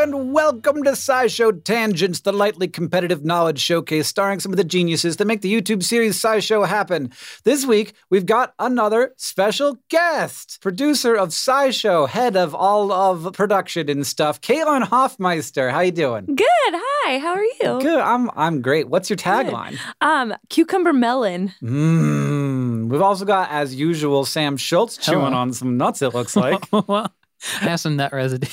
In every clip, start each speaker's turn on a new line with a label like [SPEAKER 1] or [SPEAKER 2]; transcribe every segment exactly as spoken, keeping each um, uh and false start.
[SPEAKER 1] and welcome to SciShow Tangents, the lightly competitive knowledge showcase starring some of the geniuses that make the YouTube series SciShow happen. This week, we've got another special guest, producer of SciShow, head of all of production and stuff, Caitlin Hoffmeister. How you doing?
[SPEAKER 2] Good. Hi. How are you?
[SPEAKER 1] Good. I'm I'm great. What's your tagline?
[SPEAKER 2] Good. Um, cucumber melon.
[SPEAKER 1] Mmm. We've also got, as usual, Sam Schultz chewing
[SPEAKER 3] Hello.
[SPEAKER 1] on some nuts, it looks like.
[SPEAKER 3] Well, I have some nut residue.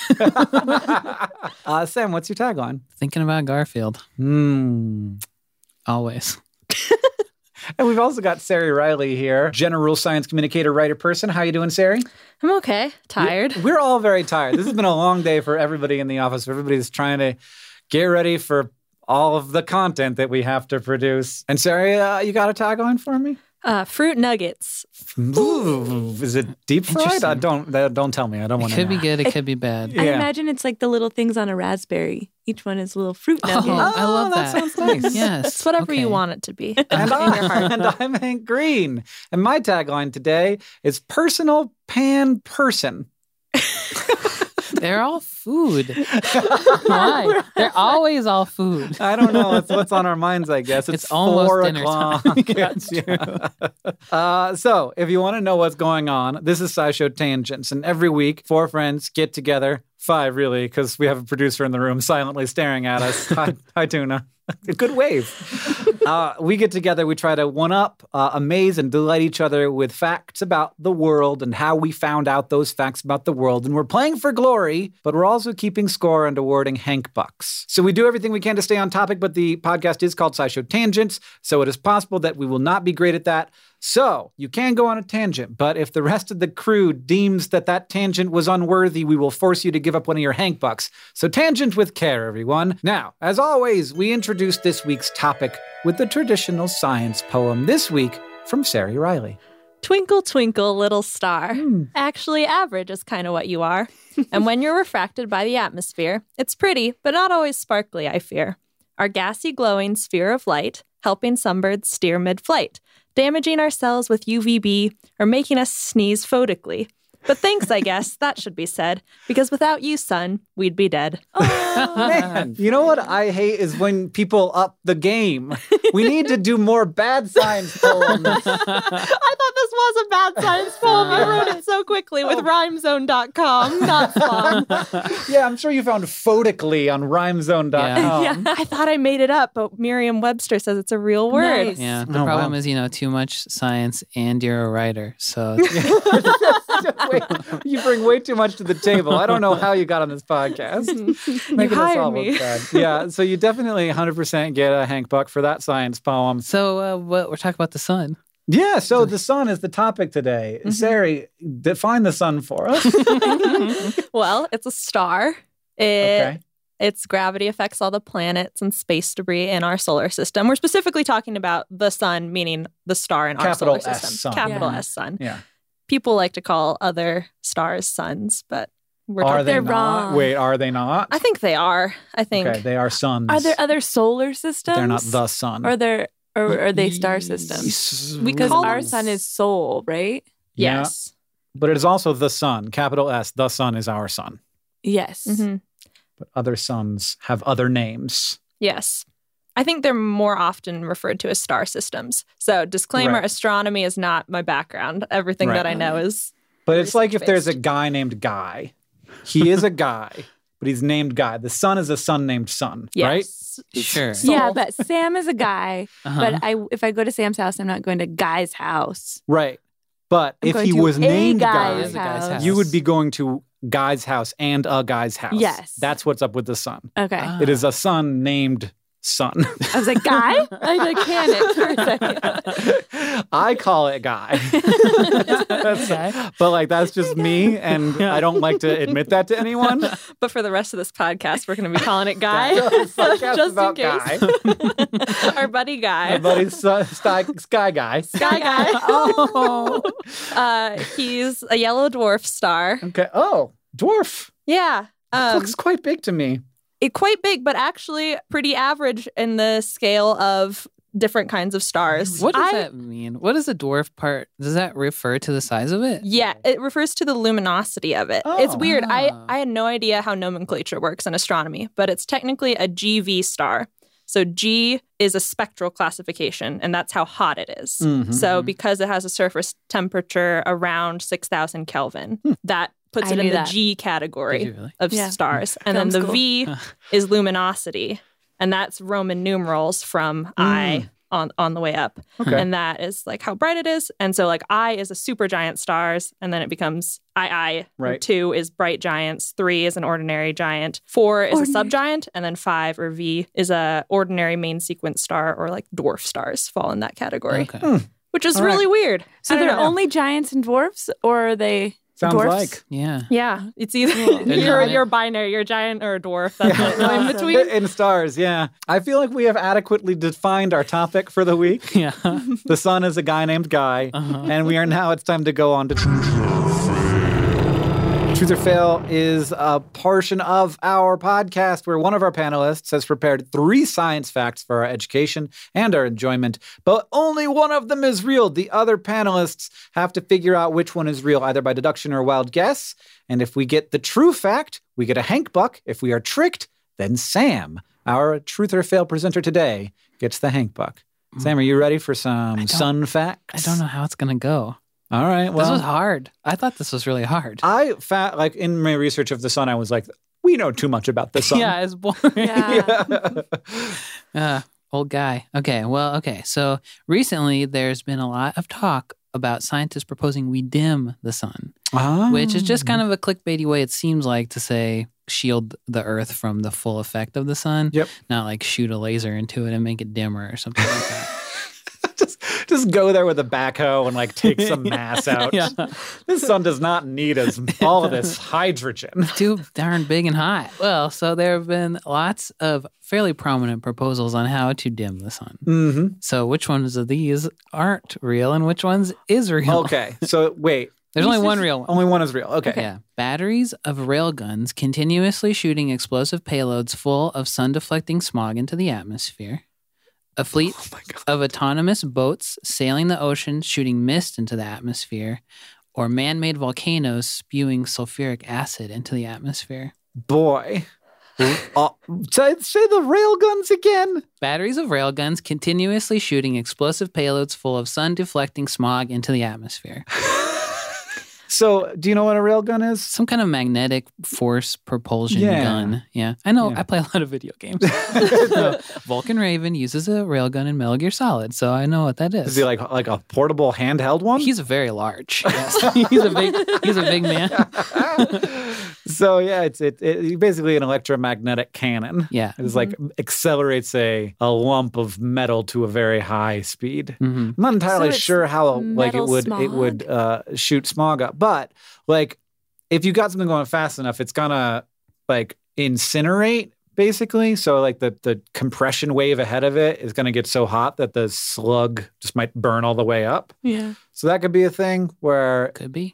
[SPEAKER 1] uh, Sam, what's your tagline?
[SPEAKER 3] Thinking about Garfield.
[SPEAKER 1] Mmm.
[SPEAKER 3] Always.
[SPEAKER 1] And we've also got Sari Riley here, general science communicator, writer person. How you doing, Sari?
[SPEAKER 2] I'm okay. Tired.
[SPEAKER 1] We're all very tired. This has been a long day for everybody in the office. Everybody's trying to get ready for all of the content that we have to produce. And Sari, uh, you got a tagline for me?
[SPEAKER 2] Uh, fruit nuggets.
[SPEAKER 1] Ooh, is it deep fried? Uh, don't uh, don't tell me. I don't
[SPEAKER 3] It
[SPEAKER 1] want to
[SPEAKER 3] could
[SPEAKER 1] know.
[SPEAKER 3] be good. It could be bad.
[SPEAKER 1] Yeah.
[SPEAKER 2] I imagine it's like the little things on a raspberry. Each one is a little fruit
[SPEAKER 3] Oh,
[SPEAKER 2] nugget.
[SPEAKER 3] I love
[SPEAKER 1] that
[SPEAKER 3] that.
[SPEAKER 1] sounds nice.
[SPEAKER 3] Yes.
[SPEAKER 2] It's whatever
[SPEAKER 3] Okay.
[SPEAKER 2] you want it to be.
[SPEAKER 1] And,
[SPEAKER 2] In your heart.
[SPEAKER 1] I, and I'm Hank Green. And my tagline today is personal pan person.
[SPEAKER 3] They're all food. Why? They're always all food.
[SPEAKER 1] I don't know. It's what's on our minds, I guess. It's,
[SPEAKER 3] It's almost
[SPEAKER 1] four
[SPEAKER 3] dinner
[SPEAKER 1] o'clock.
[SPEAKER 3] time.
[SPEAKER 1] Yes, yeah. uh, so, if you want to know what's going on, this is SciShow Tangents. And every week, four friends get together. Five, really, because we have a producer in the room silently staring at us. Hi, hi Tuna. A good wave. Uh, we get together, we try to one-up, uh, amaze, and delight each other with facts about the world and how we found out those facts about the world. And we're playing for glory, but we're also keeping score and awarding Hank Bucks. So we do everything we can to stay on topic, but the podcast is called SciShow Tangents, so it is possible that we will not be great at that. So you can go on a tangent, but if the rest of the crew deems that that tangent was unworthy, we will force you to give up one of your Hank Bucks. So tangent with care, everyone. Now, as always, we introduce this week's topic with the traditional science poem, this week from Sari Riley.
[SPEAKER 2] Twinkle, twinkle, little star.
[SPEAKER 1] Hmm.
[SPEAKER 2] Actually, average is kind of what you are. And when you're refracted by the atmosphere, it's pretty, but not always sparkly, I fear. Our gassy, glowing sphere of light, helping some birds steer mid-flight, damaging our cells with U V B, or making us sneeze photically. But thanks, I guess, that should be said, because without you, sun, we'd be dead.
[SPEAKER 1] Oh, man. You know what I hate is when people up the game. We need to do more bad science poems.
[SPEAKER 2] I thought this was a bad science poem. I wrote it so quickly with rhymezone dot com. Not fun.
[SPEAKER 1] Yeah, I'm sure you found photically on rhymezone dot com.
[SPEAKER 2] Yeah, I thought I made it up, but Merriam-Webster says it's a real word.
[SPEAKER 4] Nice.
[SPEAKER 3] Yeah. The
[SPEAKER 1] Oh,
[SPEAKER 3] problem
[SPEAKER 1] wow.
[SPEAKER 3] is, you know, too much science and you're a writer. So
[SPEAKER 1] Wait, you bring way too much to the table. I don't know how you got on this podcast. Making us
[SPEAKER 2] hired
[SPEAKER 1] all
[SPEAKER 2] me.
[SPEAKER 1] look bad. Yeah, so you definitely one hundred percent get a Hank Buck for that science poem.
[SPEAKER 3] so uh, what we're talking about the sun.
[SPEAKER 1] Yeah, so the sun is the topic today.
[SPEAKER 2] Mm-hmm.
[SPEAKER 1] Sari, define the sun for us.
[SPEAKER 2] Well, it's a star. It,
[SPEAKER 1] Okay.
[SPEAKER 2] Its gravity affects all the planets and space debris in our solar system. We're specifically talking about the sun, meaning the star in our
[SPEAKER 1] Capital
[SPEAKER 2] solar
[SPEAKER 1] S
[SPEAKER 2] system.
[SPEAKER 1] sun.
[SPEAKER 2] Capital
[SPEAKER 4] Yeah.
[SPEAKER 2] S sun.
[SPEAKER 1] Yeah.
[SPEAKER 2] People like to call other stars suns, but we're
[SPEAKER 1] Are
[SPEAKER 2] talking.
[SPEAKER 1] they
[SPEAKER 4] they're
[SPEAKER 1] not?
[SPEAKER 4] wrong.
[SPEAKER 1] Wait, are they not?
[SPEAKER 2] I think they are. I think.
[SPEAKER 1] Okay, they are suns.
[SPEAKER 4] Are there other solar systems?
[SPEAKER 1] They're not the sun.
[SPEAKER 4] Or there or are they star systems? Because
[SPEAKER 2] Call
[SPEAKER 4] our
[SPEAKER 2] them-
[SPEAKER 4] sun is Sol, right?
[SPEAKER 1] Yeah,
[SPEAKER 2] Yes.
[SPEAKER 1] but it is also the sun. Capital S, the sun is our sun.
[SPEAKER 4] Yes.
[SPEAKER 2] hmm
[SPEAKER 1] But other suns have other names.
[SPEAKER 2] Yes. I think they're more often referred to as star systems. So, disclaimer,
[SPEAKER 1] Right.
[SPEAKER 2] astronomy is not my background. Everything
[SPEAKER 1] Right.
[SPEAKER 2] that I know is
[SPEAKER 1] But it's like if there's a
[SPEAKER 2] research-based.
[SPEAKER 1] guy named Guy. He is a guy, but he's named Guy. The sun is a sun named Sun, right?
[SPEAKER 2] yes.
[SPEAKER 3] Sure.
[SPEAKER 2] Sol.
[SPEAKER 4] Yeah, but Sam is a guy.
[SPEAKER 3] Uh-huh.
[SPEAKER 4] But I, if I go to Sam's house, I'm not going to Guy's house.
[SPEAKER 1] Right. But
[SPEAKER 4] I'm
[SPEAKER 1] if
[SPEAKER 4] going
[SPEAKER 1] he
[SPEAKER 4] to
[SPEAKER 1] was
[SPEAKER 4] a
[SPEAKER 1] named
[SPEAKER 4] guy's
[SPEAKER 1] Guy,
[SPEAKER 3] Is a guy's
[SPEAKER 4] house.
[SPEAKER 3] house.
[SPEAKER 1] you would be going to Guy's house and a guy's house.
[SPEAKER 4] Yes.
[SPEAKER 1] That's what's up with the sun.
[SPEAKER 4] Okay.
[SPEAKER 3] Ah.
[SPEAKER 1] It is a son named Sun.
[SPEAKER 4] I was like, Guy? I like panicked for a second.
[SPEAKER 1] I call it Guy. That's-
[SPEAKER 3] Okay.
[SPEAKER 1] But like that's just me, and I don't like to admit that to anyone.
[SPEAKER 2] But for the rest of this podcast, we're going to be calling it Guy.
[SPEAKER 1] That's a podcast
[SPEAKER 2] Just in
[SPEAKER 1] about
[SPEAKER 2] case.
[SPEAKER 1] Guy.
[SPEAKER 2] Our buddy
[SPEAKER 1] My
[SPEAKER 2] Guy.
[SPEAKER 1] buddy's Sky, Sky Guy.
[SPEAKER 2] Sky Guy.
[SPEAKER 3] Oh.
[SPEAKER 2] Uh, he's a yellow dwarf star.
[SPEAKER 1] Okay. Oh, dwarf.
[SPEAKER 2] Yeah. Um,
[SPEAKER 1] Looks quite big to me.
[SPEAKER 2] it quite big, but actually pretty average in the scale of different kinds of stars.
[SPEAKER 3] What does
[SPEAKER 2] I-
[SPEAKER 3] that mean? What is the dwarf part? Does that refer to the size of it?
[SPEAKER 2] Yeah, it refers to the luminosity of it.
[SPEAKER 1] Oh.
[SPEAKER 2] It's weird. I,
[SPEAKER 3] Ah.
[SPEAKER 2] I had no idea how nomenclature works in astronomy, but it's technically a G V star. So G is a spectral classification, and that's how hot it is.
[SPEAKER 1] Mhm.
[SPEAKER 2] So because it has a surface temperature around six thousand Kelvin, that puts
[SPEAKER 4] I
[SPEAKER 2] it in
[SPEAKER 4] knew
[SPEAKER 2] the
[SPEAKER 4] that.
[SPEAKER 2] G
[SPEAKER 3] Did
[SPEAKER 2] category
[SPEAKER 3] you really?
[SPEAKER 2] of
[SPEAKER 4] Yeah.
[SPEAKER 2] stars. And then
[SPEAKER 4] Sounds
[SPEAKER 2] the
[SPEAKER 4] cool.
[SPEAKER 2] V is luminosity, and that's Roman numerals from I on, on the way up.
[SPEAKER 1] Okay.
[SPEAKER 2] And that is like how bright it is. And so like I is a supergiant stars, and then it becomes I I.
[SPEAKER 1] Right.
[SPEAKER 2] Two is bright giants, three is an ordinary giant, four is
[SPEAKER 4] Ordinary.
[SPEAKER 2] a subgiant, and then five or V is a ordinary main sequence star, or like dwarf stars fall in that category,
[SPEAKER 3] Okay.
[SPEAKER 2] which is
[SPEAKER 1] All
[SPEAKER 2] really weird.
[SPEAKER 4] So
[SPEAKER 2] I don't
[SPEAKER 4] they're
[SPEAKER 2] know.
[SPEAKER 4] only giants and dwarfs, or are they
[SPEAKER 1] Sounds
[SPEAKER 4] dwarfs?
[SPEAKER 1] like.
[SPEAKER 3] Yeah.
[SPEAKER 2] Yeah, it's either
[SPEAKER 3] They're
[SPEAKER 2] you're
[SPEAKER 3] not-
[SPEAKER 2] you're binary, you're a giant or a dwarf. That's like no in
[SPEAKER 4] Awesome.
[SPEAKER 2] between.
[SPEAKER 1] In stars, yeah. I feel like we have adequately defined our topic for the week.
[SPEAKER 3] Yeah.
[SPEAKER 1] The sun is a guy named Guy,
[SPEAKER 3] Uh-huh.
[SPEAKER 1] and we are now, it's time to go on to Truth or Fail is a portion of our podcast where one of our panelists has prepared three science facts for our education and our enjoyment, but only one of them is real. The other panelists have to figure out which one is real, either by deduction or wild guess. And if we get the true fact, we get a Hank Buck. If we are tricked, then Sam, our Truth or Fail presenter today, gets the Hank Buck. Sam, are you ready for some
[SPEAKER 3] don't-
[SPEAKER 1] sun facts?
[SPEAKER 3] I don't know how it's going to go.
[SPEAKER 1] All right, well.
[SPEAKER 3] this was hard. I thought this was really hard.
[SPEAKER 1] I fa- like in my research of the sun, I was like, we know too much about the sun.
[SPEAKER 3] Yeah, it's boring.
[SPEAKER 4] Yeah.
[SPEAKER 3] Uh, old guy. Okay, well, okay. So recently there's been a lot of talk about scientists proposing we dim the sun,
[SPEAKER 1] Ah.
[SPEAKER 3] which is just kind of a clickbaity way, it seems like, to say shield the earth from the full effect of the sun.
[SPEAKER 1] Yep.
[SPEAKER 3] Not like shoot a laser into it and make it dimmer or something like that.
[SPEAKER 1] just just go there with a backhoe and like take some mass out.
[SPEAKER 3] Yeah.
[SPEAKER 1] This sun does not need as all of this hydrogen.
[SPEAKER 3] Too darn big and hot. Well, so there have been lots of fairly prominent proposals on how to dim the sun.
[SPEAKER 1] Mm-hmm.
[SPEAKER 3] So which ones of these aren't real and which ones is real?
[SPEAKER 1] Okay, so wait,
[SPEAKER 3] There's only one real one.
[SPEAKER 1] only one is real. Okay.
[SPEAKER 3] Yeah. Batteries of railguns continuously shooting explosive payloads full of sun-deflecting smog into the atmosphere. A fleet
[SPEAKER 1] Oh my God.
[SPEAKER 3] of autonomous boats sailing the ocean, shooting mist into the atmosphere. Or man-made volcanoes spewing sulfuric acid into the atmosphere.
[SPEAKER 1] Boy. Uh, say, say the railguns again.
[SPEAKER 3] Batteries of railguns continuously shooting explosive payloads full of sun-deflecting smog into the atmosphere.
[SPEAKER 1] So, do you know what a railgun is?
[SPEAKER 3] Some kind of magnetic force propulsion
[SPEAKER 1] Yeah.
[SPEAKER 3] gun. Yeah. I know.
[SPEAKER 1] Yeah.
[SPEAKER 3] I play a lot of video games. So, Vulcan Raven uses a railgun in Metal Gear Solid, so I know what that is.
[SPEAKER 1] Is he like like a portable handheld one?
[SPEAKER 3] He's very large. Yes. he's a big he's a big man.
[SPEAKER 1] So yeah, it's it, it basically an electromagnetic cannon.
[SPEAKER 3] Yeah.
[SPEAKER 1] It is like accelerates a, a lump of metal to a very high speed.
[SPEAKER 3] Mhm.
[SPEAKER 1] I'm not entirely
[SPEAKER 4] So it's
[SPEAKER 1] sure how like it
[SPEAKER 4] metal
[SPEAKER 1] would it
[SPEAKER 4] smog?
[SPEAKER 1] would uh, shoot smog up, but like if you got something going fast enough, it's gonna like incinerate basically. So like the the compression wave ahead of it is gonna get so hot that the slug just might burn all the way up.
[SPEAKER 4] Yeah.
[SPEAKER 1] So that could be a thing where
[SPEAKER 3] Could be.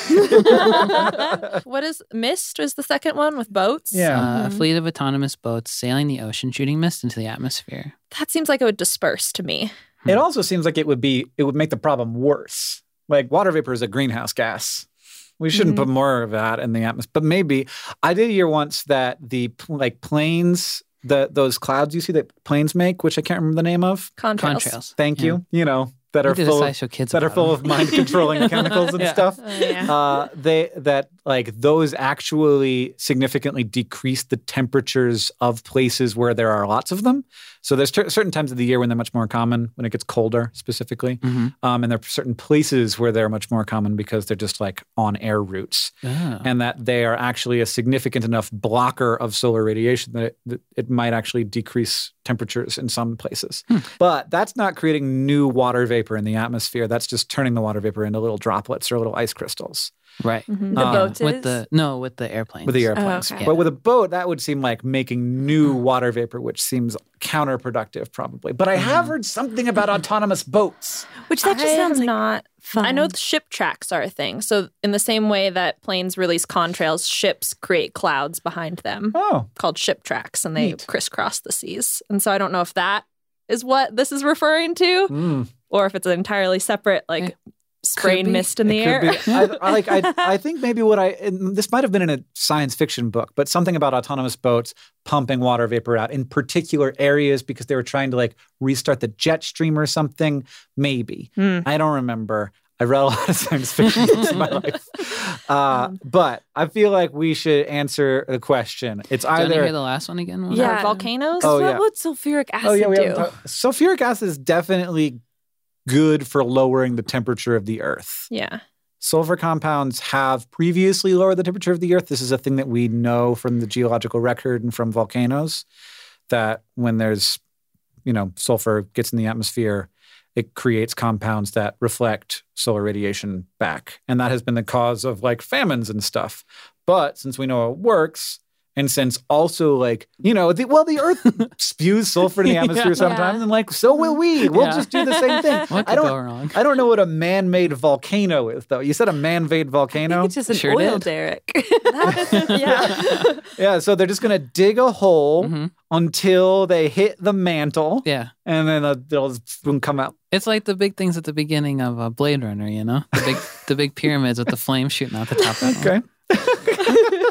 [SPEAKER 2] What is mist? Was the second one with boats?
[SPEAKER 1] Yeah.
[SPEAKER 3] Uh, a fleet of autonomous boats sailing the ocean, shooting mist into the atmosphere.
[SPEAKER 2] That seems like it would disperse to me.
[SPEAKER 1] it also seems like it would be it would make the problem worse. Like water vapor is a greenhouse gas. We shouldn't
[SPEAKER 2] Mhm.
[SPEAKER 1] put more of that in the atmosphere. But maybe I did hear once that the pl- like planes, the those clouds you see that planes make, which I can't remember the name of.
[SPEAKER 2] Contrails.
[SPEAKER 3] Contrails.
[SPEAKER 1] Thank you. You know that
[SPEAKER 3] We
[SPEAKER 1] are
[SPEAKER 3] did a
[SPEAKER 1] full
[SPEAKER 3] SciShow
[SPEAKER 1] of,
[SPEAKER 3] Kids
[SPEAKER 1] that are
[SPEAKER 3] about
[SPEAKER 1] full
[SPEAKER 3] them.
[SPEAKER 1] of mind controlling chemicals and
[SPEAKER 3] Yeah.
[SPEAKER 1] stuff.
[SPEAKER 2] Oh, yeah.
[SPEAKER 1] Uh, they that like those actually significantly decrease the temperatures of places where there are lots of them. So there's ter- certain times of the year when they're much more common, when it gets colder specifically,
[SPEAKER 3] Mhm.
[SPEAKER 1] um, and there are certain places where they're much more common because they're just like on air routes,
[SPEAKER 3] Oh.
[SPEAKER 1] and that they are actually a significant enough blocker of solar radiation that it, that it might actually decrease temperatures in some places. But that's not creating new water vapor in the atmosphere. That's just turning the water vapor into little droplets or little ice crystals.
[SPEAKER 3] Right.
[SPEAKER 2] Mhm.
[SPEAKER 4] The
[SPEAKER 1] Um,
[SPEAKER 4] boats
[SPEAKER 3] With
[SPEAKER 4] is?
[SPEAKER 3] the no, with the airplanes.
[SPEAKER 1] With the airplanes.
[SPEAKER 4] okay.
[SPEAKER 1] But with a boat, that would seem like making new water vapor, which seems counterproductive probably. But I have heard something about autonomous boats.
[SPEAKER 4] Which that just
[SPEAKER 2] I
[SPEAKER 4] sounds
[SPEAKER 2] have
[SPEAKER 4] like
[SPEAKER 2] not.
[SPEAKER 4] fun.
[SPEAKER 2] I know the ship tracks are a thing. So in the same way that planes release contrails, ships create clouds behind them
[SPEAKER 1] Oh,
[SPEAKER 2] called ship tracks, and they
[SPEAKER 1] Neat.
[SPEAKER 2] crisscross the seas. And so I don't know if that is what this is referring to,
[SPEAKER 1] Mm.
[SPEAKER 2] or if it's an entirely separate, like,
[SPEAKER 3] It
[SPEAKER 2] spraying
[SPEAKER 3] be.
[SPEAKER 2] mist in the
[SPEAKER 1] It
[SPEAKER 2] air.
[SPEAKER 1] could be. I, I, like, I, I think maybe what I, and this might have been in a science fiction book, but something about autonomous boats pumping water vapor out in particular areas because they were trying to like restart the jet stream or something. Maybe.
[SPEAKER 2] Hmm.
[SPEAKER 1] I don't remember. I read a lot of science fiction books in my life. Uh, but I feel like we should answer the question. It's
[SPEAKER 3] Do you want to
[SPEAKER 1] either.
[SPEAKER 3] hear the last one again? Mona?
[SPEAKER 4] Yeah.
[SPEAKER 2] Or volcanoes?
[SPEAKER 1] Oh,
[SPEAKER 4] what
[SPEAKER 1] yeah.
[SPEAKER 4] would sulfuric acid
[SPEAKER 1] Oh, yeah, we
[SPEAKER 4] do?
[SPEAKER 1] haven't talked. Sulfuric acid is definitely good for lowering the temperature of the earth.
[SPEAKER 2] Yeah.
[SPEAKER 1] Sulfur compounds have previously lowered the temperature of the earth. This is a thing that we know from the geological record and from volcanoes, that when there's, you know, sulfur gets in the atmosphere, it creates compounds that reflect solar radiation back. And that has been the cause of like famines and stuff. But since we know it works, and since also like, you know, the, well, the earth spews sulfur in the atmosphere
[SPEAKER 3] Yeah.
[SPEAKER 1] sometimes,
[SPEAKER 4] Yeah.
[SPEAKER 1] and like, so will we. We'll
[SPEAKER 3] Yeah.
[SPEAKER 1] just do the same thing.
[SPEAKER 3] What
[SPEAKER 1] I
[SPEAKER 3] could go
[SPEAKER 1] don't
[SPEAKER 3] wrong?
[SPEAKER 1] I don't know what a man-made volcano is, though. You said a man-made
[SPEAKER 4] I
[SPEAKER 1] volcano?
[SPEAKER 4] think it's just an
[SPEAKER 3] Sure
[SPEAKER 4] oil
[SPEAKER 3] did.
[SPEAKER 4] derrick.
[SPEAKER 2] Yeah.
[SPEAKER 1] Yeah, so they're just going to dig a hole
[SPEAKER 3] Mhm.
[SPEAKER 1] until they hit the mantle,
[SPEAKER 3] Yeah.
[SPEAKER 1] and then uh, they'll just come out.
[SPEAKER 3] It's like the big things at the beginning of uh, Blade Runner, you know? The big the big pyramids with the flames shooting out the top of them.
[SPEAKER 1] Okay.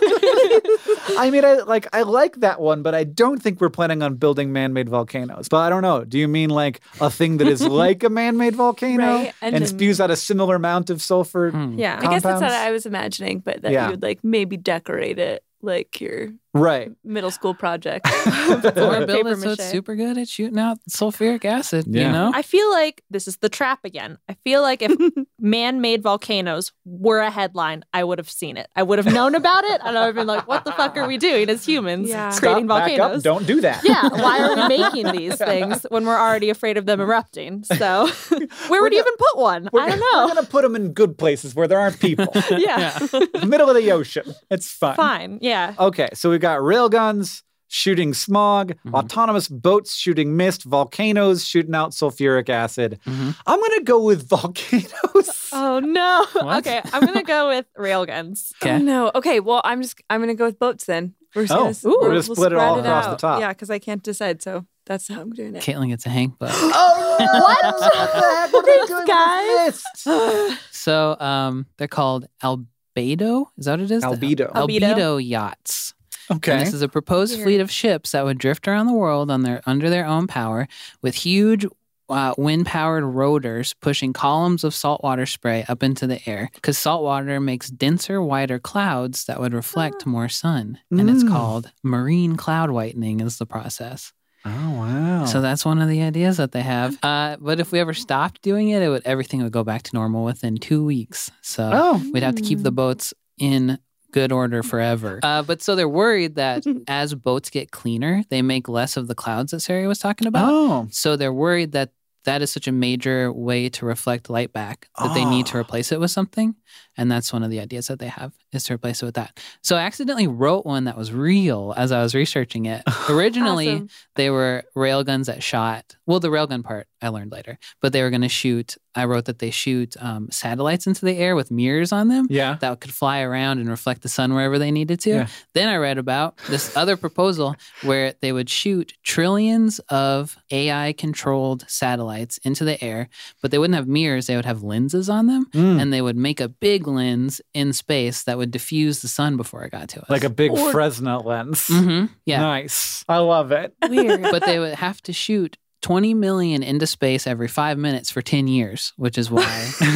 [SPEAKER 1] I mean, I like I like that one, but I don't think we're planning on building man-made volcanoes. But I don't know. Do you mean like a thing that is like a man-made volcano
[SPEAKER 4] Right,
[SPEAKER 1] and,
[SPEAKER 4] and then-
[SPEAKER 1] spews out a similar amount of sulfur?
[SPEAKER 3] Hmm.
[SPEAKER 2] Yeah.
[SPEAKER 4] I guess that's what
[SPEAKER 1] Compounds?
[SPEAKER 4] I was imagining, but that
[SPEAKER 1] Yeah.
[SPEAKER 4] you would like maybe decorate it like your
[SPEAKER 1] Right.
[SPEAKER 4] middle school project.
[SPEAKER 3] Or build
[SPEAKER 2] Paper
[SPEAKER 3] it so it's
[SPEAKER 2] mache.
[SPEAKER 3] super good at shooting out sulfuric acid,
[SPEAKER 1] Yeah.
[SPEAKER 3] you know?
[SPEAKER 2] I feel like this is the trap again. I feel like if man-made volcanoes were a headline, I would have seen it. I would have known about it, and I would have been like, "What the fuck are we doing as humans?
[SPEAKER 4] Yeah.
[SPEAKER 2] Creating
[SPEAKER 1] Stop, back
[SPEAKER 2] volcanoes?
[SPEAKER 1] up, don't do that.
[SPEAKER 2] Yeah, why are we making these things when we're already afraid of them erupting? So, where would you even put one?
[SPEAKER 1] We're
[SPEAKER 2] I don't
[SPEAKER 1] gonna- We're
[SPEAKER 2] know.
[SPEAKER 1] going to put them in good places where there aren't people.
[SPEAKER 2] Yeah,
[SPEAKER 1] Middle of the ocean. It's fine.
[SPEAKER 2] fine. Yeah,
[SPEAKER 1] Okay, so we've got railguns shooting smog,
[SPEAKER 3] Mhm.
[SPEAKER 1] autonomous boats shooting mist, volcanoes shooting out sulfuric acid.
[SPEAKER 3] Mhm.
[SPEAKER 1] I'm going to go with volcanoes.
[SPEAKER 2] Oh no.
[SPEAKER 3] What?
[SPEAKER 2] Okay, I'm gonna go with railguns.
[SPEAKER 3] Okay.
[SPEAKER 4] Oh no. Okay, well I'm just I'm gonna go with boats then. We're just
[SPEAKER 1] Oh,
[SPEAKER 4] gonna,
[SPEAKER 1] ooh.
[SPEAKER 4] we'll,
[SPEAKER 1] We're gonna split it all
[SPEAKER 4] spread
[SPEAKER 1] across the
[SPEAKER 4] out.
[SPEAKER 1] top.
[SPEAKER 4] Yeah, because I can't decide, so that's how I'm doing it.
[SPEAKER 3] Caitlin gets a Hank, but
[SPEAKER 1] Oh, what? What the heck? What are they doing with
[SPEAKER 2] guys.
[SPEAKER 1] this mist?
[SPEAKER 3] so um, they're called albedo. Is that what it is?
[SPEAKER 1] Albedo.
[SPEAKER 2] Albedo.
[SPEAKER 3] Albedo yachts.
[SPEAKER 1] Okay.
[SPEAKER 3] And this is a proposed
[SPEAKER 2] Weird.
[SPEAKER 3] fleet of ships that would drift around the world on their under their own power, with huge uh, wind-powered rotors pushing columns of saltwater spray up into the air. Because saltwater makes denser, whiter clouds that would reflect more sun, and it's
[SPEAKER 1] Mm.
[SPEAKER 3] called marine cloud whitening. Is the process.
[SPEAKER 1] Oh, wow.
[SPEAKER 3] So that's one of the ideas that they have. Uh, but if we ever stopped doing it, it would everything would go back to normal within two weeks. So
[SPEAKER 1] oh.
[SPEAKER 3] we'd have to keep the boats in good order forever. Uh, but so they're worried that as boats get cleaner, they make less of the clouds that Sarah was talking about.
[SPEAKER 1] Oh.
[SPEAKER 3] So they're worried that that is such a major way to reflect light back that they need to
[SPEAKER 1] Oh.
[SPEAKER 3] replace it with something. And that's one of the ideas that they have, is to replace it with that. So I accidentally wrote one that was real as I was researching it. Originally,
[SPEAKER 4] Awesome.
[SPEAKER 3] they were railguns that shot, well, the railgun part I learned later, but they were going to shoot, I wrote that they shoot um, satellites into the air with mirrors on them
[SPEAKER 1] Yeah.
[SPEAKER 3] that could fly around and reflect the sun wherever they needed to.
[SPEAKER 1] Yeah.
[SPEAKER 3] Then I read about this other proposal where they would shoot trillions of A I controlled satellites into the air, but they wouldn't have mirrors, they would have lenses on them,
[SPEAKER 1] Mm.
[SPEAKER 3] and they would make a big lens in space that would diffuse the sun before it got to us.
[SPEAKER 1] Like a big
[SPEAKER 4] Or-
[SPEAKER 1] Fresnel lens.
[SPEAKER 3] hmm Yeah.
[SPEAKER 1] Nice. I love it.
[SPEAKER 4] Weird.
[SPEAKER 3] But they would have to shoot twenty million into space every five minutes for ten years, which is why.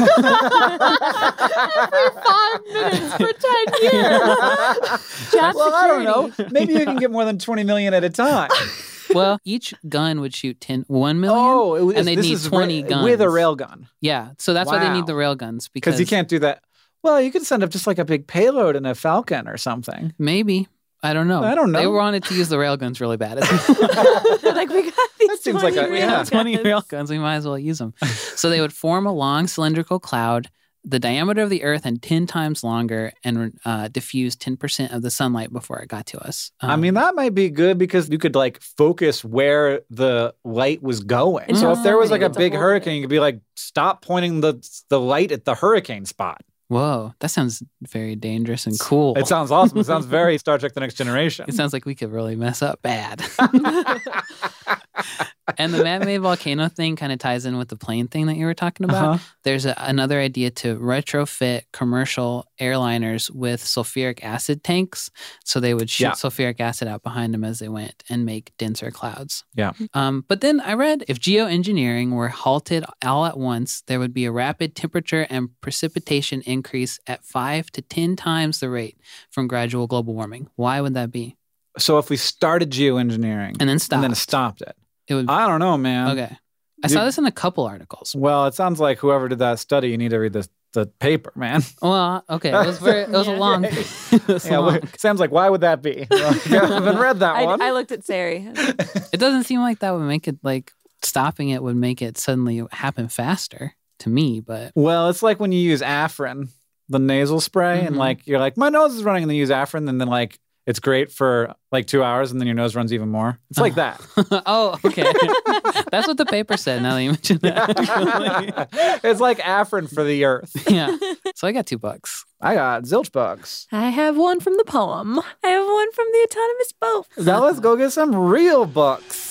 [SPEAKER 2] Every five minutes for ten years. Job
[SPEAKER 1] well, I don't know.
[SPEAKER 2] security.
[SPEAKER 1] Maybe you can get more than twenty million at a time.
[SPEAKER 3] well, each gun would shoot ten, one million.
[SPEAKER 1] Oh, it was,
[SPEAKER 3] and they'd
[SPEAKER 1] this
[SPEAKER 3] need
[SPEAKER 1] is
[SPEAKER 3] twenty
[SPEAKER 1] ra-
[SPEAKER 3] guns.
[SPEAKER 1] with a railgun.
[SPEAKER 3] Yeah. So that's why they
[SPEAKER 1] Wow.
[SPEAKER 3] need the rail guns
[SPEAKER 1] Because
[SPEAKER 3] because
[SPEAKER 1] you can't do that. Well, you could send up just like a big payload in a Falcon or something.
[SPEAKER 3] maybe. I don't know.
[SPEAKER 1] I don't know.
[SPEAKER 3] They wanted to use the rail guns really bad.
[SPEAKER 4] They're like, we got these
[SPEAKER 1] That seems like a-
[SPEAKER 4] twenty
[SPEAKER 1] yeah.
[SPEAKER 4] rail
[SPEAKER 3] twenty
[SPEAKER 4] guns.
[SPEAKER 3] rail guns, we might as well use them. So they would form a long cylindrical cloud, the diameter of the Earth, and ten times longer, and uh, diffuse ten percent of the sunlight before it got to us.
[SPEAKER 1] I
[SPEAKER 3] Um,
[SPEAKER 1] mean, that might be good because you could like focus where the light was going. So if there was like a
[SPEAKER 4] It's a
[SPEAKER 1] big
[SPEAKER 4] whole
[SPEAKER 1] hurricane,
[SPEAKER 4] thing.
[SPEAKER 1] you could be like, stop pointing the the light at the hurricane spot.
[SPEAKER 3] Whoa, that sounds very dangerous and cool.
[SPEAKER 1] It sounds awesome. It sounds very Star Trek The Next Generation.
[SPEAKER 3] It sounds like we could really mess up bad. And the man-made volcano thing kind of ties in with the plane thing that you were talking about.
[SPEAKER 1] Uh-huh.
[SPEAKER 3] There's a, another idea to retrofit commercial airliners with sulfuric acid tanks. So they would shoot
[SPEAKER 1] Yeah.
[SPEAKER 3] sulfuric acid out behind them as they went and make denser clouds.
[SPEAKER 1] Yeah.
[SPEAKER 3] Um, but then I read if geoengineering were halted all at once, there would be a rapid temperature and precipitation increase at five to ten times the rate from gradual global warming. Why would that be?
[SPEAKER 1] So if we started geoengineering
[SPEAKER 3] And then stop.
[SPEAKER 1] and then stopped it,
[SPEAKER 3] It would.
[SPEAKER 1] I don't know, man.
[SPEAKER 3] Okay. I saw this in a couple articles.
[SPEAKER 1] Well, it sounds like whoever did that study, you need to read the, the paper, man.
[SPEAKER 3] Well, okay. It was very. It was a long. It was
[SPEAKER 1] Yeah,
[SPEAKER 3] long.
[SPEAKER 1] well, Sam's like, why would that be? Well, I haven't read that
[SPEAKER 4] I,
[SPEAKER 1] one.
[SPEAKER 4] I looked at Sari.
[SPEAKER 3] It doesn't seem like that would make it like stopping it would make it suddenly happen faster to me, but
[SPEAKER 1] Well, it's like when you use Afrin, the nasal spray, and
[SPEAKER 3] Mhm.
[SPEAKER 1] like you're like, my nose is running, and then you use Afrin, and then like it's great for like two hours, and then your nose runs even more. It's like that.
[SPEAKER 3] oh, okay. That's what the paper said. Now that you mention that,
[SPEAKER 1] It's like Afrin for the earth.
[SPEAKER 3] yeah. So I got two bucks.
[SPEAKER 1] I got zilch bucks.
[SPEAKER 2] I have one from the poem.
[SPEAKER 4] I have one from the autonomous boat.
[SPEAKER 1] Now let's go get some real bucks.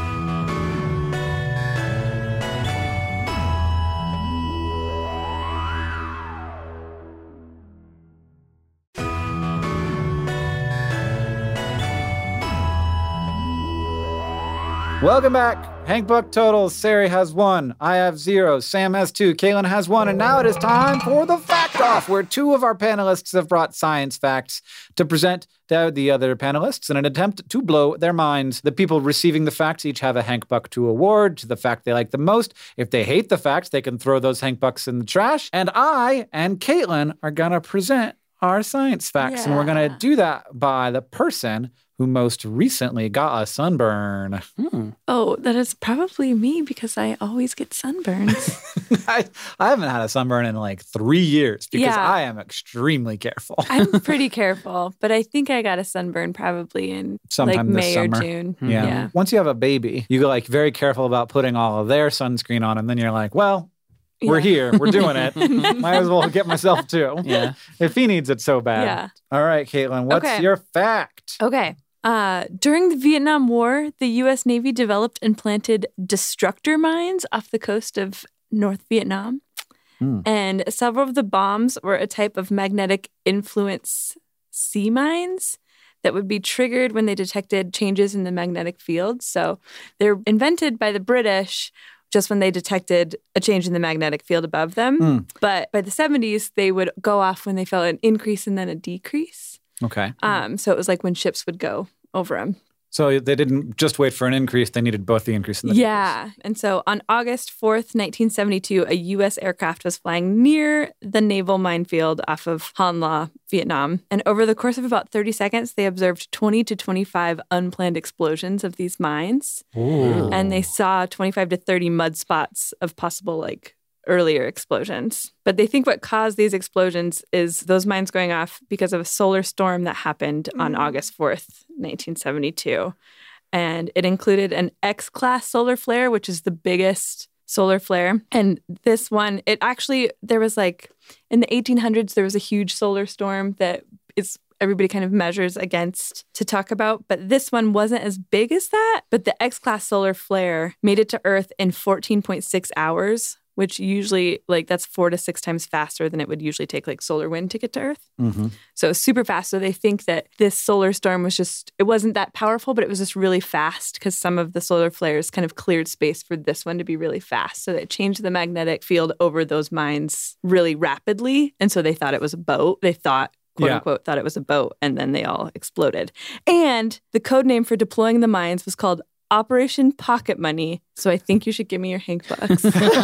[SPEAKER 1] Welcome back. Hank Buck totals. Sari has one. I have zero. Sam has two. Caitlin has one. And now it is time for the Fact Off, where two of our panelists have brought science facts to present to the other panelists in an attempt to blow their minds. The people receiving the facts each have a Hank Buck two award to the fact they like the most. If they hate the facts, they can throw those Hank Bucks in the trash. And I and Caitlin are going to present our science facts. And we're going
[SPEAKER 4] Yeah.
[SPEAKER 1] to do that by the person who most recently got a sunburn.
[SPEAKER 3] Hmm.
[SPEAKER 4] Oh, that is probably me because I always get sunburns.
[SPEAKER 1] I, I haven't had a sunburn in like three years because
[SPEAKER 4] Yeah.
[SPEAKER 1] I am extremely careful.
[SPEAKER 4] I'm pretty careful, but I think I got a sunburn probably in
[SPEAKER 1] Sometime
[SPEAKER 4] like
[SPEAKER 1] this
[SPEAKER 4] May or
[SPEAKER 1] summer.
[SPEAKER 4] June.
[SPEAKER 1] Yeah.
[SPEAKER 4] Yeah.
[SPEAKER 1] Once you have a baby, you go like very careful about putting all of their sunscreen on, and then you're like, well, we're
[SPEAKER 4] Yeah.
[SPEAKER 1] here, we're doing it. Might as well get myself too.
[SPEAKER 3] Yeah.
[SPEAKER 1] If he needs it so bad.
[SPEAKER 4] Yeah.
[SPEAKER 1] All right, Caitlin, what's
[SPEAKER 4] Okay.
[SPEAKER 1] your fact?
[SPEAKER 4] Okay. Uh, during the Vietnam War, the U S Navy developed and planted destructor mines off the coast of North Vietnam.
[SPEAKER 1] Hmm.
[SPEAKER 4] And several of the bombs were a type of magnetic influence sea mines that would be triggered when they detected changes in the magnetic field. So they're invented by the British just when they detected a change in the magnetic field above them.
[SPEAKER 1] Hmm.
[SPEAKER 4] But by the seventies, they would go off when they felt an increase and then a decrease.
[SPEAKER 1] Okay.
[SPEAKER 4] Um, so it was like when ships would go over them.
[SPEAKER 1] So they didn't just wait for an increase, they needed both the increase and the
[SPEAKER 4] Yeah. And so on August fourth, nineteen seventy-two, a U S aircraft was flying near the naval minefield off of Han La, Vietnam. And over the course of about thirty seconds, they observed twenty to twenty-five unplanned explosions of these mines.
[SPEAKER 1] Ooh.
[SPEAKER 4] And they saw twenty-five to thirty mud spots of possible like earlier explosions. But they think what caused these explosions is those mines going off because of a solar storm that happened on August fourth, nineteen seventy-two. And it included an X-class solar flare, which is the biggest solar flare. And this one, it actually, there was like, in the eighteen hundreds, there was a huge solar storm that is everybody kind of measures against to talk about. But this one wasn't as big as that. But the X-class solar flare made it to Earth in fourteen point six hours, which usually, like, that's four to six times faster than it would usually take, like, solar wind to get to Earth.
[SPEAKER 1] Mm-hmm.
[SPEAKER 4] So super fast. So they think that this solar storm was just, it wasn't that powerful, but it was just really fast because some of the solar flares kind of cleared space for this one to be really fast. So it changed the magnetic field over those mines really rapidly. And so they thought it was a boat. They thought, quote
[SPEAKER 1] Yeah.
[SPEAKER 4] unquote, thought it was a boat. And then they all exploded. And the code name for deploying the mines was called Operation Pocket Money. So I think you should give me your Hank Bucks.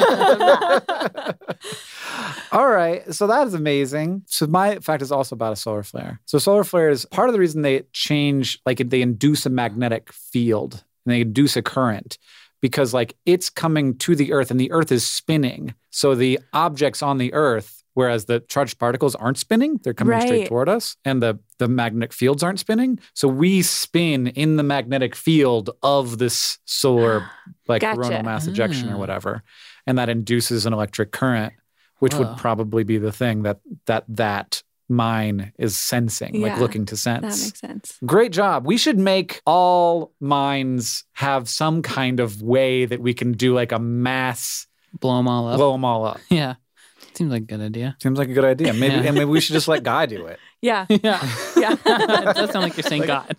[SPEAKER 1] All right. So that is amazing. So my fact is also about a solar flare. So solar flares, part of the reason they change, like they induce a magnetic field and they induce a current because like it's coming to the Earth and the Earth is spinning. So the objects on the Earth, whereas the charged particles aren't spinning, they're coming straight
[SPEAKER 4] Right.
[SPEAKER 1] toward us, and the, the magnetic fields aren't spinning. So we spin in the magnetic field of this solar, like
[SPEAKER 4] Gotcha.
[SPEAKER 1] coronal mass ejection or
[SPEAKER 3] Ah.
[SPEAKER 1] whatever, and that induces an electric current. which
[SPEAKER 3] Whoa.
[SPEAKER 1] would probably be the thing that that that mine is sensing, like
[SPEAKER 4] Yeah,
[SPEAKER 1] looking to
[SPEAKER 4] That
[SPEAKER 1] sense.
[SPEAKER 4] makes sense.
[SPEAKER 1] Great job. We should make all mines have some kind of way that we can do like a mass
[SPEAKER 3] Blow them all up.
[SPEAKER 1] blow them all up.
[SPEAKER 3] Yeah. Seems like a good idea.
[SPEAKER 1] Seems like a good idea. Maybe,
[SPEAKER 3] Yeah.
[SPEAKER 1] and maybe we should just let Guy do it.
[SPEAKER 4] Yeah.
[SPEAKER 3] Yeah.
[SPEAKER 4] Yeah.
[SPEAKER 3] It does sound like you're saying God.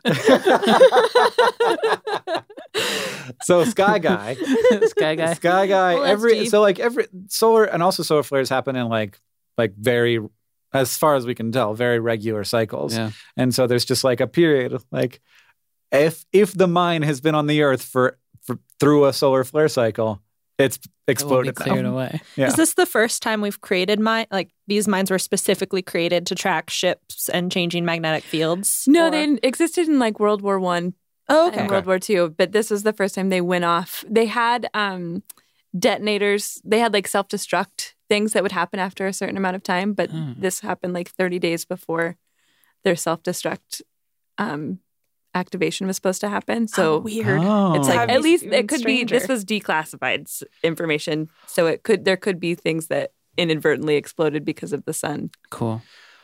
[SPEAKER 1] So Sky Guy,
[SPEAKER 3] Sky guy.
[SPEAKER 1] Sky Guy,
[SPEAKER 2] Well, that's
[SPEAKER 1] every
[SPEAKER 2] deep.
[SPEAKER 1] so like every solar and also solar flares happen in like like very, as far as we can tell, very regular cycles.
[SPEAKER 3] Yeah.
[SPEAKER 1] And so there's just like a period of like if if the mine has been on the Earth for, for through a solar flare cycle, it's
[SPEAKER 3] It will be
[SPEAKER 1] exploded
[SPEAKER 3] cleared
[SPEAKER 1] now.
[SPEAKER 3] away.
[SPEAKER 1] Yeah.
[SPEAKER 2] Is this the first time we've created mine? Like these mines were specifically created to track ships and changing magnetic fields?
[SPEAKER 4] No,
[SPEAKER 2] Or-
[SPEAKER 4] they existed in like World War One
[SPEAKER 2] Oh, okay.
[SPEAKER 4] and World War Two, but this was the first time they went off. They had um, detonators. They had like self-destruct things that would happen after a certain amount of time, but
[SPEAKER 3] Hmm.
[SPEAKER 4] this happened like thirty days before their self-destruct um, activation was supposed to happen. So
[SPEAKER 2] Oh, weird.
[SPEAKER 1] Oh.
[SPEAKER 4] it's like
[SPEAKER 2] That'd
[SPEAKER 4] at
[SPEAKER 2] be
[SPEAKER 4] least
[SPEAKER 2] even
[SPEAKER 4] it could be. This
[SPEAKER 2] stranger.
[SPEAKER 4] was declassified s- information, so it could there could be things that inadvertently exploded because of the sun.
[SPEAKER 3] Cool.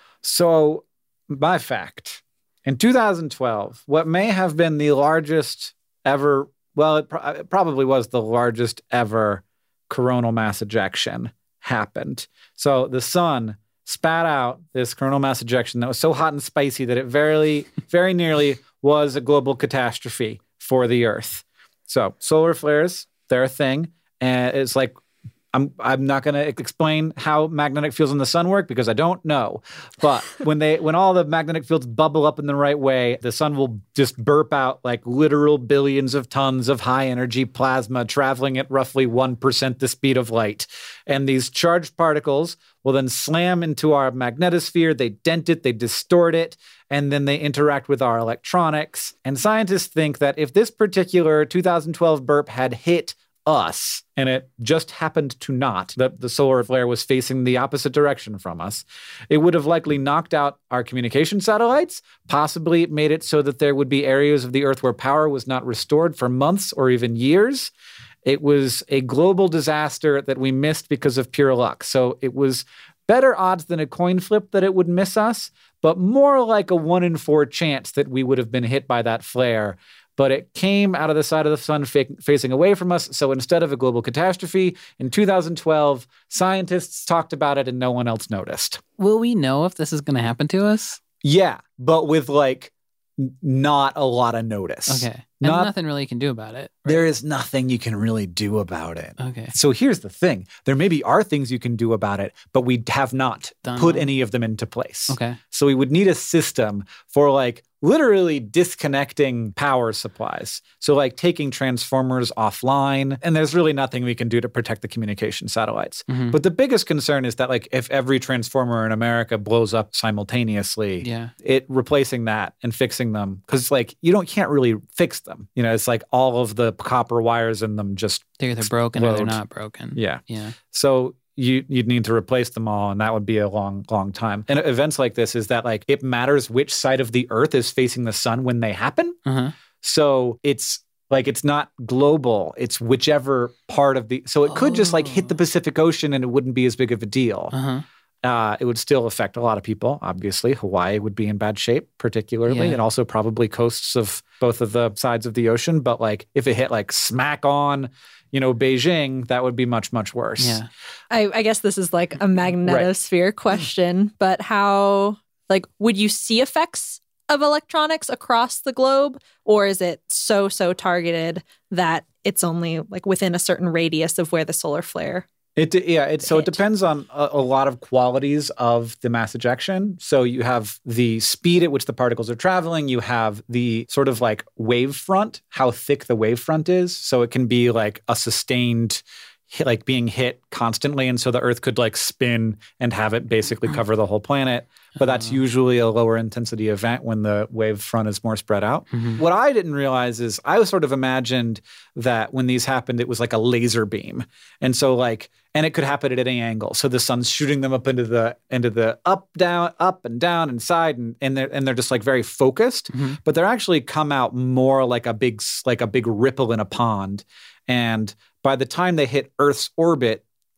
[SPEAKER 1] So, my fact in two thousand twelve, what may have been the largest ever, well, it, pro- it probably was the largest ever coronal mass ejection happened. So, the sun spat out this coronal mass ejection that was so hot and spicy that it very, very nearly was a global catastrophe for the Earth. So, solar flares, they're a thing. And it's like, I'm I'm not going to explain how magnetic fields in the sun work because I don't know. But when they when all the magnetic fields bubble up in the right way, the sun will just burp out like literal billions of tons of high energy plasma traveling at roughly one percent the speed of light. And these charged particles will then slam into our magnetosphere, they dent it, they distort it, and then they interact with our electronics. And scientists think that if this particular two thousand twelve burp had hit us, and it just happened to not, that the solar flare was facing the opposite direction from us, it would have likely knocked out our communication satellites, possibly made it so that there would be areas of the Earth where power was not restored for months or even years. It was a global disaster that we missed because of pure luck. So it was better odds than a coin flip that it would miss us, but more like a one in four chance that we would have been hit by that flare. But it came out of the side of the sun fa- facing away from us. So instead of a global catastrophe, in two thousand twelve, scientists talked about it and no one else noticed.
[SPEAKER 3] Will we know if this is going to happen to us?
[SPEAKER 1] Yeah, but with like n- not a lot of notice.
[SPEAKER 3] Okay. And
[SPEAKER 1] Not-
[SPEAKER 3] nothing really you can do about it.
[SPEAKER 1] There is nothing you can really do about it.
[SPEAKER 3] Okay.
[SPEAKER 1] So here's the thing. There maybe are things you can do about it, but we have not
[SPEAKER 3] Done
[SPEAKER 1] put
[SPEAKER 3] them.
[SPEAKER 1] any of them into place.
[SPEAKER 3] Okay.
[SPEAKER 1] So we would need a system for like literally disconnecting power supplies. So like taking transformers offline, and there's really nothing we can do to protect the communication satellites.
[SPEAKER 3] Mhm.
[SPEAKER 1] But the biggest concern is that like if every transformer in America blows up simultaneously,
[SPEAKER 3] Yeah.
[SPEAKER 1] it replacing that and fixing them, because like you don't can't really fix them. You know, it's like all of the copper wires in them just
[SPEAKER 3] They're either broken or they're
[SPEAKER 1] Explode.
[SPEAKER 3] not broken.
[SPEAKER 1] yeah.
[SPEAKER 3] Yeah.
[SPEAKER 1] So you you'd need to replace them all, and that would be a long, long time. And events like this is that like it matters which side of the Earth is facing the sun when they happen.
[SPEAKER 3] Uh-huh.
[SPEAKER 1] So it's like it's not global; it's whichever part of the. So it could just like hit the Pacific Ocean, and it wouldn't be as big of a deal.
[SPEAKER 3] Uh-huh.
[SPEAKER 1] Uh, it would still affect a lot of people. Obviously, Hawaii would be in bad shape, particularly,
[SPEAKER 3] Yeah.
[SPEAKER 1] and also probably coasts of both of the sides of the ocean. But like if it hit like smack on, you know, Beijing, that would be much, much worse.
[SPEAKER 3] Yeah.
[SPEAKER 2] I, I guess this is like a magnetosphere question, but how, like, would you see effects of electronics across the globe? Or is it so, so targeted that it's only like within a certain radius of where the solar flare?
[SPEAKER 1] It yeah, it so it
[SPEAKER 2] hit.
[SPEAKER 1] depends on a, a lot of qualities of the mass ejection. So you have the speed at which the particles are traveling, you have the sort of like wave front, how thick the wave front is. So it can be like a sustained hit, like being hit constantly, and so the Earth could like spin and have it basically cover the whole planet. But that's usually a lower intensity event when the wave front is more spread out.
[SPEAKER 3] Mhm.
[SPEAKER 1] What I didn't realize is I was sort of imagined that when these happened, it was like a laser beam. And so like, and it could happen at any angle. So the sun's shooting them up into the, into the up, down, up and down and side. And, and they're, and they're just like very focused,
[SPEAKER 3] Mhm.
[SPEAKER 1] but they're actually come out more like a big, s- like a big ripple in a pond. And by the time they hit Earth's orbit,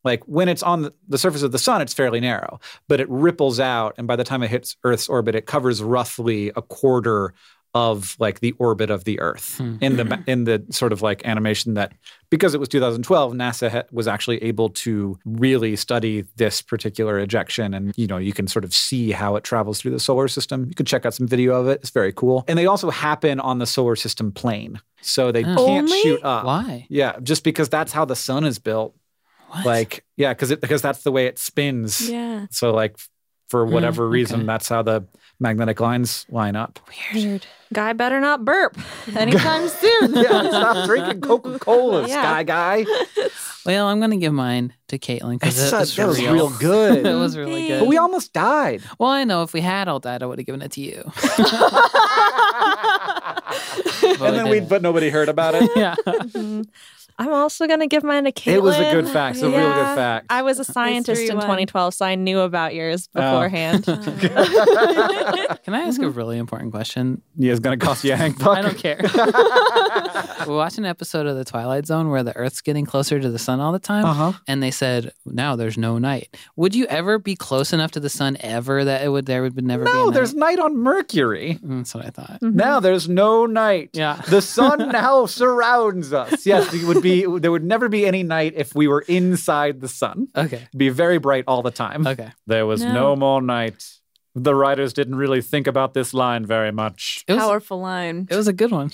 [SPEAKER 1] like when it's on the, the surface of the sun, it's fairly narrow, but it ripples out. And by the time it hits Earth's orbit, it covers roughly a quarter of like the orbit of the Earth hmm. in the in the sort of like animation that, because it was two thousand twelve, NASA ha- was actually able to really study this particular ejection. And, you know, you can sort of see how it travels through the solar system. You can check out some video of it. It's very cool. And they also happen on the solar system plane. So they
[SPEAKER 3] Oh.
[SPEAKER 1] can't
[SPEAKER 2] Only?
[SPEAKER 1] shoot up.
[SPEAKER 3] Why?
[SPEAKER 1] Yeah, just because that's how the sun is built.
[SPEAKER 3] What?
[SPEAKER 1] Like, yeah, because because that's the way it spins.
[SPEAKER 4] Yeah.
[SPEAKER 1] So like for whatever
[SPEAKER 3] Mm,
[SPEAKER 1] reason,
[SPEAKER 3] okay.
[SPEAKER 1] that's how the magnetic lines line up.
[SPEAKER 2] Weird. Guy better not burp anytime soon.
[SPEAKER 1] Yeah, stop drinking Coca-Cola,
[SPEAKER 2] Yeah.
[SPEAKER 1] Sky Guy.
[SPEAKER 3] Well, I'm going to give mine to Caitlin because
[SPEAKER 1] It's
[SPEAKER 3] it
[SPEAKER 1] such-
[SPEAKER 3] was
[SPEAKER 1] that was
[SPEAKER 3] real.
[SPEAKER 1] real good.
[SPEAKER 3] It was really good.
[SPEAKER 1] But we almost died.
[SPEAKER 3] Well, I know if we had all that, I would have given it to you.
[SPEAKER 1] And then we, but nobody heard about it.
[SPEAKER 3] yeah.
[SPEAKER 2] Mhm. I'm also going to give mine to Caitlin.
[SPEAKER 1] It was a good fact. It's a real good
[SPEAKER 2] Yeah.
[SPEAKER 1] fact.
[SPEAKER 2] I was a scientist
[SPEAKER 4] History
[SPEAKER 2] in
[SPEAKER 4] one.
[SPEAKER 2] twenty twelve, so I knew about yours
[SPEAKER 1] Oh.
[SPEAKER 2] beforehand.
[SPEAKER 3] Can I ask a really important question?
[SPEAKER 1] Yeah, it's going to cost you a Hank Buck.
[SPEAKER 3] I don't care. We're watching an episode of The Twilight Zone where the Earth's getting closer to the sun all the time.
[SPEAKER 1] Uh-huh.
[SPEAKER 3] And they said, now there's no night. Would you ever be close enough to the sun ever that it would there would never be a
[SPEAKER 1] No,
[SPEAKER 3] night?
[SPEAKER 1] there's night on Mercury.
[SPEAKER 3] Mm, That's what I thought.
[SPEAKER 1] Now there's no night.
[SPEAKER 3] Yeah.
[SPEAKER 1] The sun now surrounds us. Yes, it would be. There would never be any night if we were inside the sun.
[SPEAKER 3] Okay.
[SPEAKER 1] It'd be very bright all the time.
[SPEAKER 3] Okay.
[SPEAKER 1] There was
[SPEAKER 4] No.
[SPEAKER 1] no more night. The writers didn't really think about this line very much.
[SPEAKER 3] It was,
[SPEAKER 4] Powerful line.
[SPEAKER 3] it was a good one.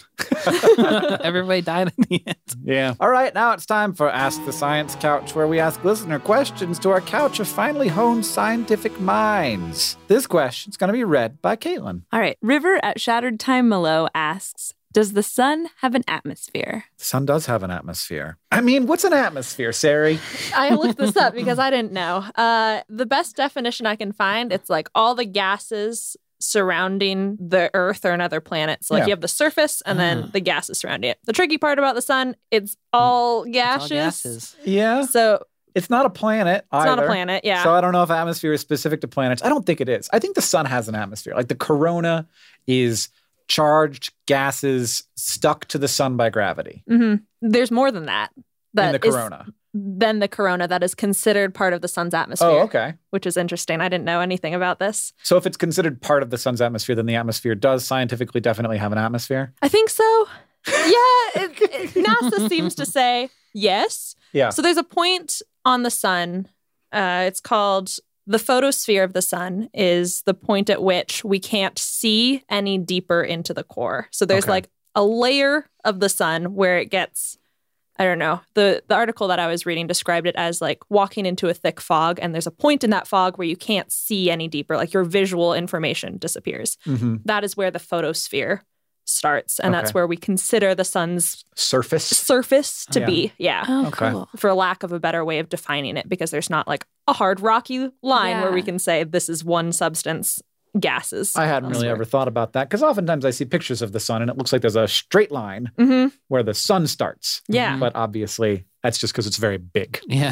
[SPEAKER 3] Everybody died in the end.
[SPEAKER 1] Yeah. All right, now it's time for Ask the Science Couch, where we ask listener questions to our couch of finely honed scientific minds. This question's going to be read by Caitlin.
[SPEAKER 4] All right. River at Shattered Time Below asks, does the sun have an atmosphere?
[SPEAKER 1] The sun does have an atmosphere. I mean, what's an atmosphere, Sari?
[SPEAKER 2] I looked this up because I didn't know. Uh, the best definition I can find, it's like all the gases surrounding the Earth or another planet. So like
[SPEAKER 1] Yeah.
[SPEAKER 2] you have the surface and
[SPEAKER 3] Ah.
[SPEAKER 2] then the gases surrounding it. The tricky part about the sun, it's all gaseous.
[SPEAKER 3] It's all gases.
[SPEAKER 1] Yeah.
[SPEAKER 2] So
[SPEAKER 1] It's not a planet
[SPEAKER 2] it's not a
[SPEAKER 1] either.
[SPEAKER 2] planet, yeah.
[SPEAKER 1] So I don't know if atmosphere is specific to planets. I don't think it is. I think the sun has an atmosphere. Like the corona is charged gases stuck to the sun by gravity
[SPEAKER 2] hmm There's more than that. That
[SPEAKER 1] in the
[SPEAKER 2] is-
[SPEAKER 1] corona.
[SPEAKER 2] than the corona that is considered part of the sun's atmosphere.
[SPEAKER 1] Oh, okay.
[SPEAKER 2] Which is interesting. I didn't know anything about this.
[SPEAKER 1] So if it's considered part of the sun's atmosphere, then the atmosphere does scientifically definitely have an atmosphere.
[SPEAKER 2] I think so. Yeah, it, it, NASA seems to say yes.
[SPEAKER 1] Yeah.
[SPEAKER 2] So there's a point on the sun. Uh, it's called the photosphere of the sun is the point at which we can't see any deeper into the core. So there's
[SPEAKER 1] Okay.
[SPEAKER 2] like a layer of the sun where it gets, I don't know, the, the article that I was reading described it as like walking into a thick fog. And there's a point in that fog where you can't see any deeper, like your visual information disappears.
[SPEAKER 1] Mm-hmm.
[SPEAKER 2] That is where the photosphere starts. And that's
[SPEAKER 1] Okay.
[SPEAKER 2] where we consider the sun's
[SPEAKER 1] Surface.
[SPEAKER 2] surface to
[SPEAKER 1] Yeah.
[SPEAKER 2] be. Yeah.
[SPEAKER 4] Oh,
[SPEAKER 1] Okay.
[SPEAKER 4] cool.
[SPEAKER 2] For lack of a better way of defining it, because there's not like a hard rocky line where we
[SPEAKER 4] Yeah.
[SPEAKER 2] can say this is one substance, gases.
[SPEAKER 1] I hadn't really ever thought about that because oftentimes I see pictures of the sun and it looks like there's a straight line
[SPEAKER 2] Mm-hmm.
[SPEAKER 1] where the sun starts.
[SPEAKER 2] Yeah.
[SPEAKER 1] But obviously that's just because it's very big.
[SPEAKER 3] Yeah.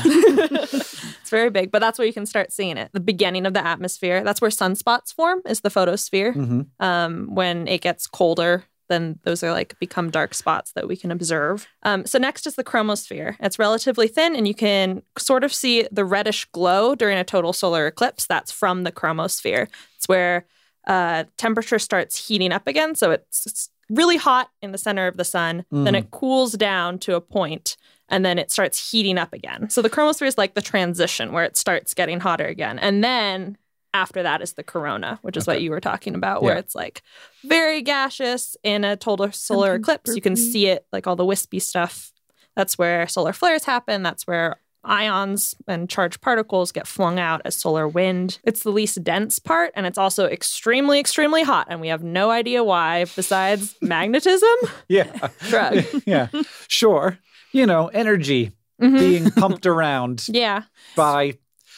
[SPEAKER 2] It's very big, but that's where you can start seeing it. The beginning of the atmosphere. That's where sunspots form, is the photosphere.
[SPEAKER 1] Mm-hmm.
[SPEAKER 2] Um, when it gets colder, then those are like become dark spots that we can observe. Um, so next is the chromosphere. It's relatively thin and you can sort of see the reddish glow during a total solar eclipse. That's from the chromosphere. It's where uh, temperature starts heating up again. So it's, it's really hot in the center of the sun. Then
[SPEAKER 1] Mhm.
[SPEAKER 2] it cools down to a point and then it starts heating up again. So the chromosphere is like the transition where it starts getting hotter again. And then after that is the corona, which is what
[SPEAKER 1] Okay.
[SPEAKER 2] you were talking about, where
[SPEAKER 1] Yeah.
[SPEAKER 2] it's like very gaseous in a total solar
[SPEAKER 4] Something
[SPEAKER 2] eclipse. You can
[SPEAKER 4] burpy.
[SPEAKER 2] see it, like all the wispy stuff. That's where solar flares happen. That's where ions and charged particles get flung out as solar wind. It's the least dense part, and it's also extremely, extremely hot. And we have no idea why, besides magnetism.
[SPEAKER 1] Yeah.
[SPEAKER 2] Shrug.
[SPEAKER 1] Yeah. Sure. You know, energy
[SPEAKER 2] Mhm.
[SPEAKER 1] being pumped around
[SPEAKER 2] Yeah.
[SPEAKER 1] by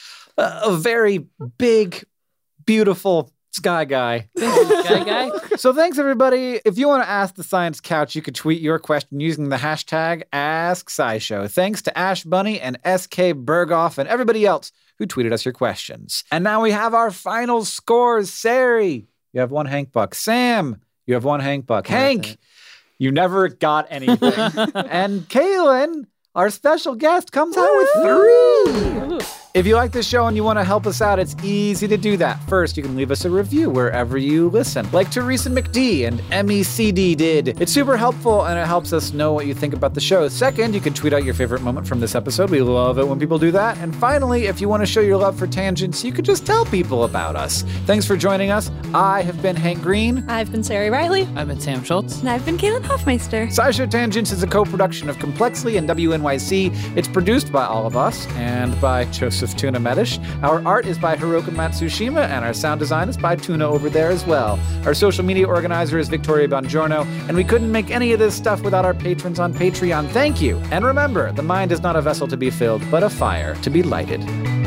[SPEAKER 1] a, a very big, beautiful sky guy.
[SPEAKER 3] Guy, guy.
[SPEAKER 1] So thanks, everybody. If you want to ask the Science Couch, you could tweet your question using the hashtag AskSciShow. Thanks to Ash Bunny and S K Berghoff and everybody else who tweeted us your questions. And now we have our final scores. Sari, you have one Hank Buck. Sam, you have one Hank Buck.
[SPEAKER 3] Worth
[SPEAKER 1] Hank,
[SPEAKER 3] it.
[SPEAKER 1] you never got anything. And Kaylin, our special guest comes out with three. If you like this show and you want to help us out, it's easy to do that. First, you can leave us a review wherever you listen, like Teresa McD and M E C D did. It's super helpful, and it helps us know what you think about the show. Second, you can tweet out your favorite moment from this episode. We love it when people do that. And finally, if you want to show your love for Tangents, you could just tell people about us. Thanks for joining us. I have been Hank Green.
[SPEAKER 2] I've been Sari Riley.
[SPEAKER 3] I've been Sam Schultz.
[SPEAKER 4] And I've been Caitlin Hoffmeister.
[SPEAKER 1] SciShow Tangents is a co-production of Complexly and W N Y C. It's produced by all of us and by Joseph Tuna Medish. Our art is by Hiroka Matsushima, and our sound design is by Tuna over there as well. Our social media organizer is Victoria Bongiorno, and we couldn't make any of this stuff without our patrons on Patreon. Thank you. And remember, the mind is not a vessel to be filled, but a fire to be lighted.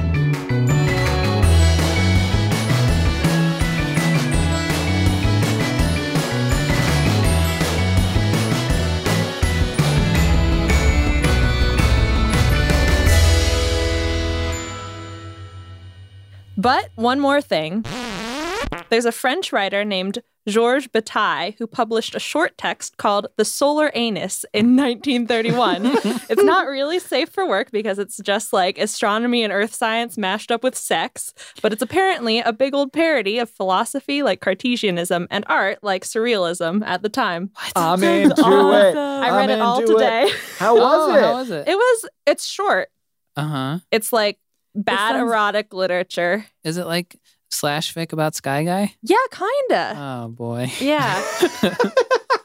[SPEAKER 2] But one more thing. There's a French writer named Georges Bataille who published a short text called The Solar Anus in nineteen thirty-one. It's not really safe for work because it's just like astronomy and earth science mashed up with sex, but it's apparently a big old parody of philosophy like Cartesianism and art like surrealism at the time.
[SPEAKER 1] I'm into
[SPEAKER 2] awesome.
[SPEAKER 1] it.
[SPEAKER 2] I read
[SPEAKER 1] I'm
[SPEAKER 2] it all
[SPEAKER 1] into
[SPEAKER 2] today.
[SPEAKER 1] It. How was
[SPEAKER 3] oh,
[SPEAKER 1] it?
[SPEAKER 3] How was it?
[SPEAKER 2] It was, it's short.
[SPEAKER 3] Uh-huh.
[SPEAKER 2] It's like bad
[SPEAKER 4] sounds-
[SPEAKER 2] erotic literature.
[SPEAKER 3] Is it like slash fic about Sky Guy?
[SPEAKER 2] Yeah, kinda.
[SPEAKER 3] Oh, boy.
[SPEAKER 2] Yeah.